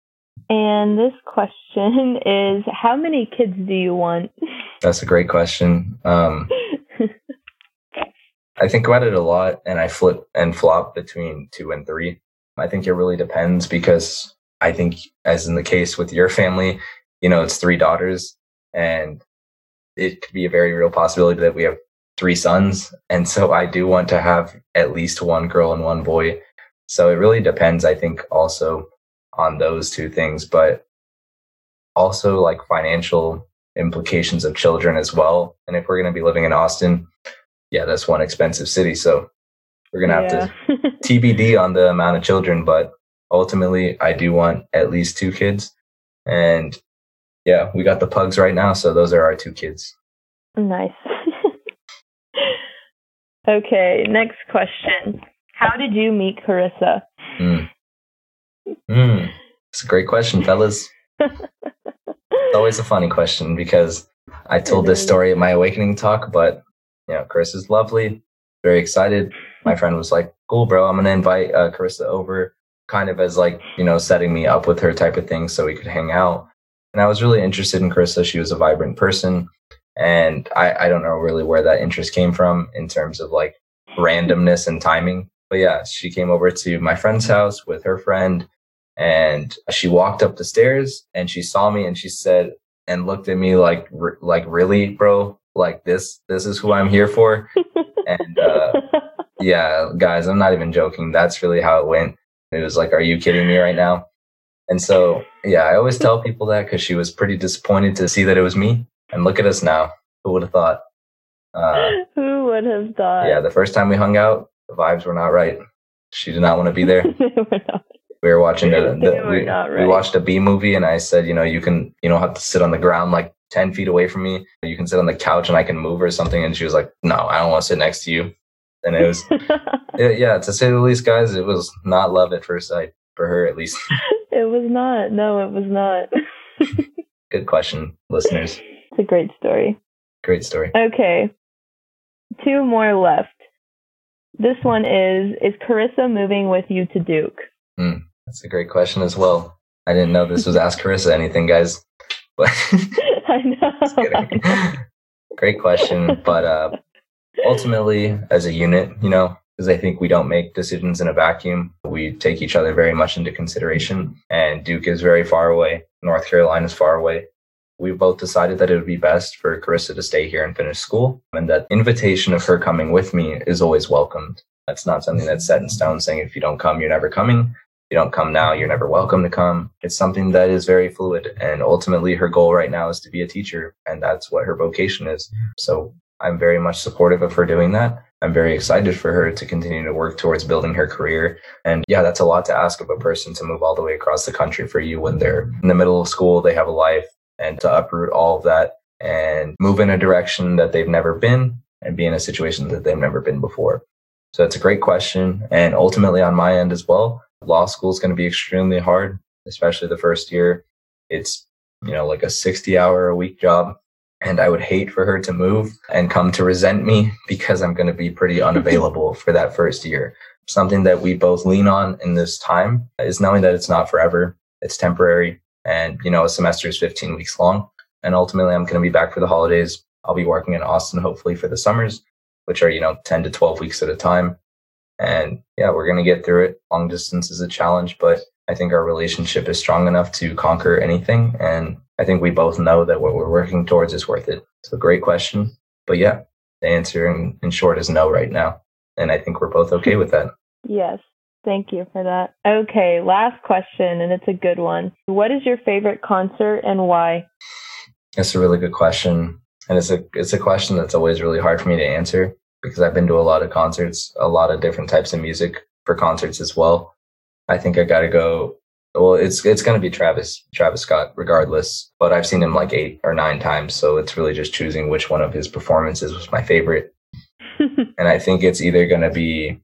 S2: And this question is, how many kids do you want?
S1: That's a great question. Um, I think about it a lot and I flip and flop between two and three. I think it really depends because I think, as in the case with your family, you know, it's three daughters and it could be a very real possibility that we have three sons. And so I do want to have at least one girl and one boy. So it really depends, I think, also on those two things, but also like financial implications of children as well. And if we're going to be living in Austin, yeah, that's one expensive city. So we're going to have
S2: Yeah.
S1: to T B D on the amount of children. But ultimately, I do want at least two kids. And yeah, we got the pugs right now. So those are our two kids.
S2: Nice. Okay, next question. How did you meet Carissa?
S1: Mm. Mm. It's a great question, fellas. It's always a funny question because I told this story at my awakening talk, but you know, Carissa's lovely, very excited. My friend was like, cool, bro, I'm going to invite uh, Carissa over, kind of as like, you know, setting me up with her type of thing so we could hang out. And I was really interested in Carissa. She was a vibrant person. And I, I don't know really where that interest came from in terms of like randomness and timing. But yeah, she came over to my friend's house with her friend and she walked up the stairs and she saw me and she said, and looked at me like, like, really, bro? Like this, this is who I'm here for. And uh, yeah, guys, I'm not even joking. That's really how it went. It was like, are you kidding me right now? And so, yeah, I always tell people that because she was pretty disappointed to see that it was me. And look at us now. Who would have thought? Uh,
S2: Who would have thought?
S1: Yeah, the first time we hung out, the vibes were not right. She did not want to be there.
S2: They were not.
S1: We were watching the, the
S2: They were
S1: we,
S2: not right.
S1: we watched a B movie, and I said, you know, you can, you don't have to sit on the ground like ten feet away from me. You can sit on the couch, and I can move or something. And she was like, no, I don't want to sit next to you. And it was, it, yeah, to say the least, guys, it was not love at first sight for her, at least.
S2: It was not. No, it was not.
S1: Good question, listeners.
S2: It's a great story.
S1: Great story.
S2: Okay. Two more left. This one is, is Carissa moving with you to Duke?
S1: Mm, that's a great question as well. I didn't know this was Ask Carissa anything, guys. But
S2: I know.
S1: Just kidding.
S2: I know.
S1: Great question. But uh, ultimately, as a unit, you know, because I think we don't make decisions in a vacuum. We take each other very much into consideration. And Duke is very far away. North Carolina is far away. We both decided that it would be best for Carissa to stay here and finish school, and that invitation of her coming with me is always welcomed. That's not something that's set in stone saying if you don't come, you're never coming. If you don't come now, you're never welcome to come. It's something that is very fluid. And ultimately, her goal right now is to be a teacher. And that's what her vocation is. So I'm very much supportive of her doing that. I'm very excited for her to continue to work towards building her career. And yeah, that's a lot to ask of a person to move all the way across the country for you when they're in the middle of school, they have a life. And to uproot all of that and move in a direction that they've never been and be in a situation that they've never been before. So it's a great question. And ultimately on my end as well, law school is going to be extremely hard, especially the first year. It's, you know, like a sixty hour a week job. And I would hate for her to move and come to resent me because I'm going to be pretty unavailable for that first year. Something that we both lean on in this time is knowing that it's not forever. It's temporary. And, you know, a semester is fifteen weeks long. And ultimately, I'm going to be back for the holidays. I'll be working in Austin, hopefully, for the summers, which are, you know, ten to twelve weeks at a time. And yeah, we're going to get through it. Long distance is a challenge, but I think our relationship is strong enough to conquer anything. And I think we both know that what we're working towards is worth it. It's a great question. But yeah, the answer in, in short is no right now. And I think we're both okay with that.
S2: Yes. Thank you for that. Okay, last question, and it's a good one. What is your favorite concert and why?
S1: That's a really good question. And it's a it's a question that's always really hard for me to answer because I've been to a lot of concerts, a lot of different types of music for concerts as well. I think I got to go. Well, it's it's going to be Travis, Travis Scott regardless, but I've seen him like eight or nine times. So it's really just choosing which one of his performances was my favorite. And I think it's either going to be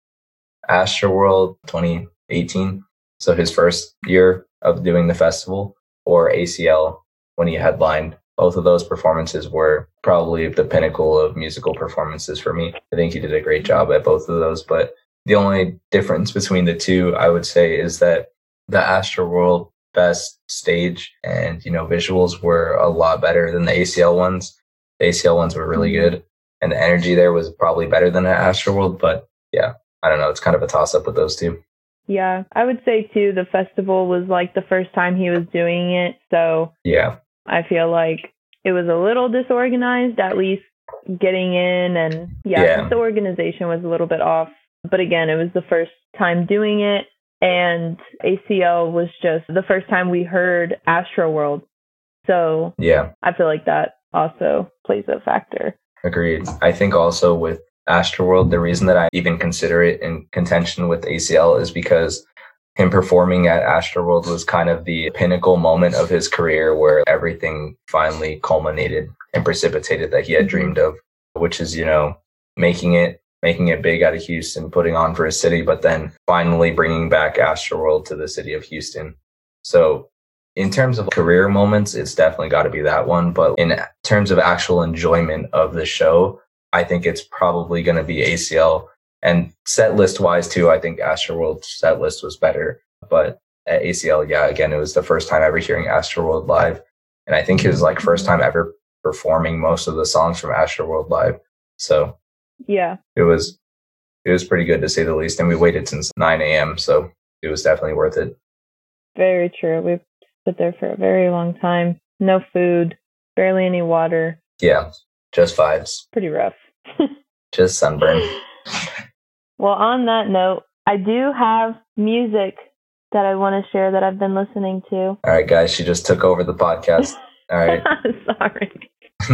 S1: Astroworld twenty eighteen, so his first year of doing the festival, or A C L when he headlined. Both of those performances were probably the pinnacle of musical performances for me. I think he did a great job at both of those, but the only difference between the two, I would say, is that the Astroworld best stage and, you know, visuals were a lot better than the A C L ones. The A C L ones were really good. and the energy there was probably better than at Astroworld. But yeah, I don't know. It's kind of a toss up with those two.
S2: Yeah, I would say too, the festival was like the first time he was doing it. So
S1: yeah,
S2: I feel like it was a little disorganized, at least getting in. And yeah,
S1: yeah.
S2: the organization was a little bit off. But again, it was the first time doing it. And A C L was just the first time we heard Astroworld. So
S1: yeah,
S2: I feel like that also plays a factor.
S1: Agreed. I think also with Astroworld, the reason that I even consider it in contention with A C L is because him performing at Astroworld was kind of the pinnacle moment of his career where everything finally culminated and precipitated that he had dreamed of, which is, you know, making it making it big out of Houston, putting on for his city, but then finally bringing back Astroworld to the city of Houston. So in terms of career moments, it's definitely got to be that one. But in terms of actual enjoyment of the show, I think it's probably going to be A C L. And set list wise too, I think Astroworld's set list was better. But at A C L, yeah, again, it was the first time ever hearing Astroworld live. And I think it was like first time ever performing most of the songs from Astroworld live. So
S2: yeah,
S1: it was it was pretty good to say the least. And we waited since nine a.m. So it was definitely worth it.
S2: Very true. We've stood there for a very long time. No food, barely any water.
S1: Yeah, just vibes.
S2: Pretty rough.
S1: Just sunburn.
S2: Well, on that note, I do have music that I want to share that I've been listening to.
S1: All right, guys, she just took over the podcast. All right.
S2: Sorry.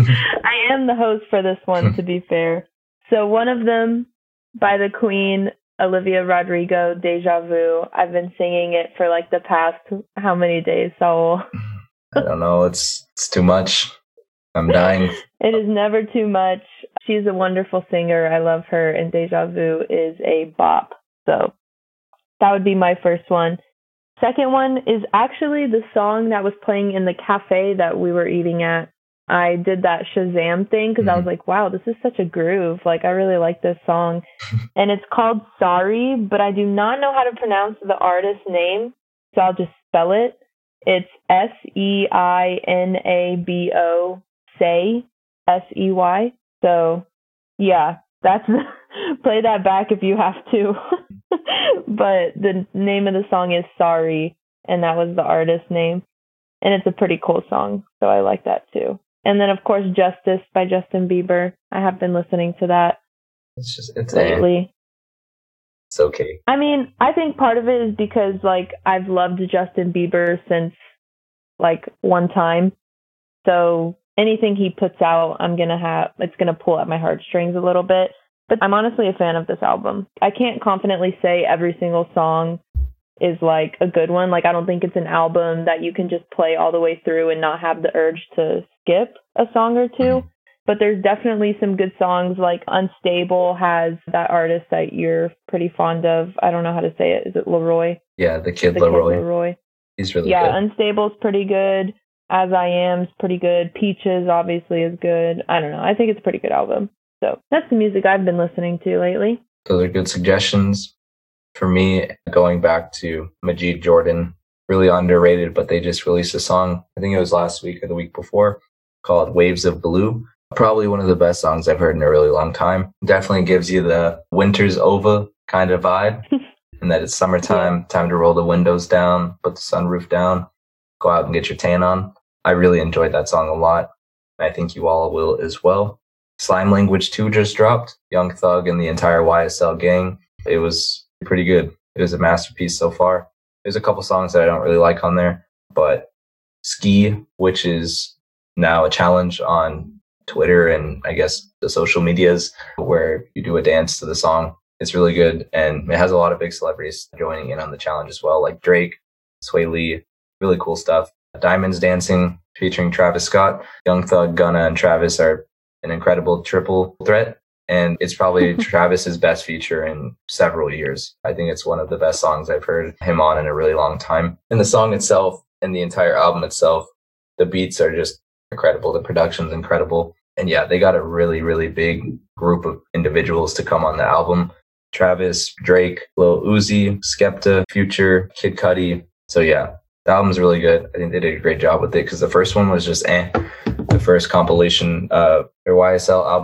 S2: I am the host for this one, to be fair. So one of them by the Queen, Olivia Rodrigo, Deja Vu. I've been singing it for like the past how many days, Saul?
S1: I don't know. It's it's too much. I'm dying.
S2: It is never too much. She's a wonderful singer. I love her, and Deja Vu is a bop. So that would be my first one. Second one is actually the song that was playing in the cafe that we were eating at. I did that Shazam thing because mm-hmm. I was like, wow, this is such a groove. Like, I really like this song. And it's called Sorry, but I do not know how to pronounce the artist's name, so I'll just spell it. It's S E I N A B O, Say, S E Y. So, yeah, that's play that back if you have to. But the name of the song is Sorry, and that was the artist's name. And it's a pretty cool song, so I like that too. And then, of course, Justice by Justin Bieber. I have been listening to that
S1: it's just it's
S2: lately.
S1: A, it's okay.
S2: I mean, I think part of it is because, like, I've loved Justin Bieber since, like, one time. So anything he puts out, I'm going to have, it's going to pull at my heartstrings a little bit. But I'm honestly a fan of this album. I can't confidently say every single song is like a good one. Like, I don't think it's an album that you can just play all the way through and not have the urge to skip a song or two. Mm-hmm. But there's definitely some good songs. Like Unstable has that artist that you're pretty fond of. I don't know how to say it. Is it Leroy?
S1: Yeah, the kid
S2: the
S1: Leroy.
S2: Kid Leroy.
S1: He's really
S2: yeah,
S1: good.
S2: Yeah, Unstable's pretty good. As I Am's pretty good. Peaches obviously is good. I don't know. I think it's a pretty good album. So that's the music I've been listening to lately.
S1: Those are good suggestions. For me, going back to Majid Jordan, really underrated, but they just released a song, I think it was last week or the week before, called Waves of Blue. Probably one of the best songs I've heard in a really long time. Definitely gives you the winter's over kind of vibe, and that it's summertime, yeah. Time to roll the windows down, put the sunroof down, go out and get your tan on. I really enjoyed that song a lot. I think you all will as well. Slime Language two just dropped. Young Thug and the entire Y S L gang. It was pretty good. It was a masterpiece so far. There's a couple songs that I don't really like on there, but Ski, which is now a challenge on Twitter and I guess the social medias where you do a dance to the song. It's really good, and it has a lot of big celebrities joining in on the challenge as well, like Drake, Sway Lee, really cool stuff. Diamonds Dancing featuring Travis Scott. Young Thug, Gunna, and Travis are an incredible triple threat, and it's probably Travis's best feature in several years. I think it's one of the best songs I've heard him on in a really long time. And the song itself and the entire album itself, the beats are just incredible. The production's incredible. And yeah, they got a really, really big group of individuals to come on the album. Travis, Drake, Lil Uzi, Skepta, Future, Kid Cudi. So yeah, the album's really good. I think they did a great job with it because the first one was just eh. The first compilation, uh, their Y S L album,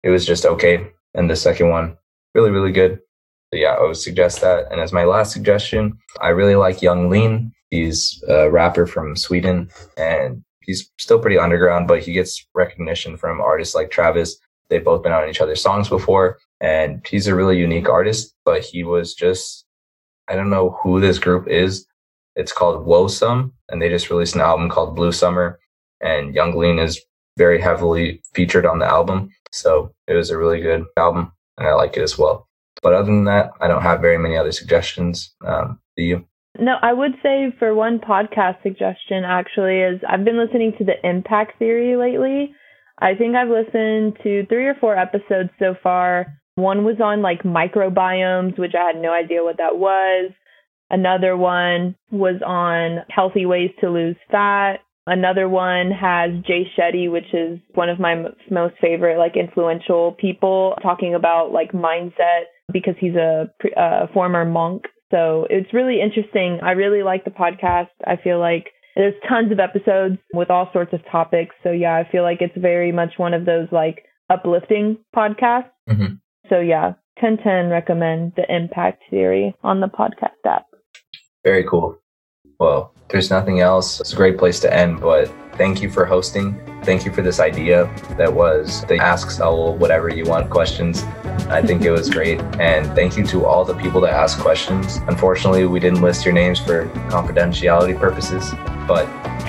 S1: it was just okay. And the second one, really, really good. So yeah, I would suggest that. And as my last suggestion, I really like Young Lean. He's a rapper from Sweden, and he's still pretty underground, but he gets recognition from artists like Travis. They've both been on each other's songs before, and he's a really unique artist, but he was just, I don't know who this group is. It's called Wosome, and they just released an album called Blue Summer, and Young Lean is very heavily featured on the album. So it was a really good album, and I like it as well. But other than that, I don't have very many other suggestions. Um, do you?
S2: No, I would say for one podcast suggestion, actually, is I've been listening to the Impact Theory lately. I think I've listened to three or four episodes so far. One was on like microbiomes, which I had no idea what that was. Another one was on healthy ways to lose fat. Another one has Jay Shetty, which is one of my m- most favorite, like, influential people, talking about like mindset because he's a, a former monk. So it's really interesting. I really like the podcast. I feel like there's tons of episodes with all sorts of topics. So yeah, I feel like it's very much one of those like uplifting podcasts.
S1: Mm-hmm.
S2: So yeah, ten ten recommend the Impact Theory on the podcast app.
S1: Very cool. Well, there's nothing else. It's a great place to end, but thank you for hosting. Thank you for this idea that was the Ask Saul whatever you want questions. I think it was great. And thank you to all the people that asked questions. Unfortunately, we didn't list your names for confidentiality purposes, but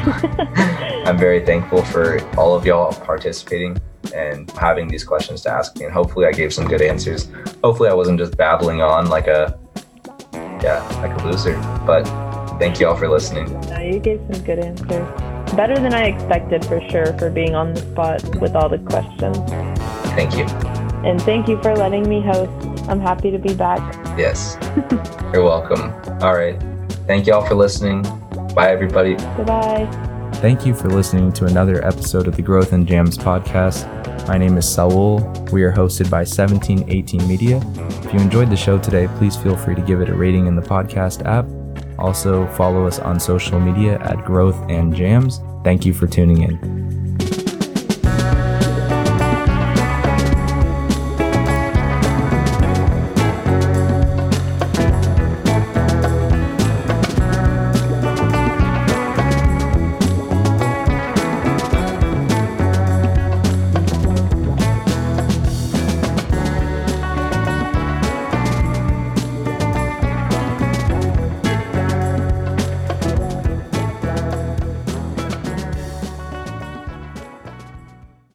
S1: I'm very thankful for all of y'all participating and having these questions to ask me. And hopefully I gave some good answers. Hopefully I wasn't just babbling on like a, yeah, like a loser, but thank you all for listening.
S2: No, you gave some good answers. Better than I expected, for sure, for being on the spot with all the questions.
S1: Thank you.
S2: And thank you for letting me host. I'm happy to be back.
S1: Yes. You're welcome. All right. Thank you all for listening. Bye, everybody.
S2: Goodbye.
S3: Thank you for listening to another episode of the Growth and Jams podcast. My name is Saul. We are hosted by seventeen eighteen Media. If you enjoyed the show today, please feel free to give it a rating in the podcast app. Also, follow us on social media at Growth and Jams. Thank you for tuning in.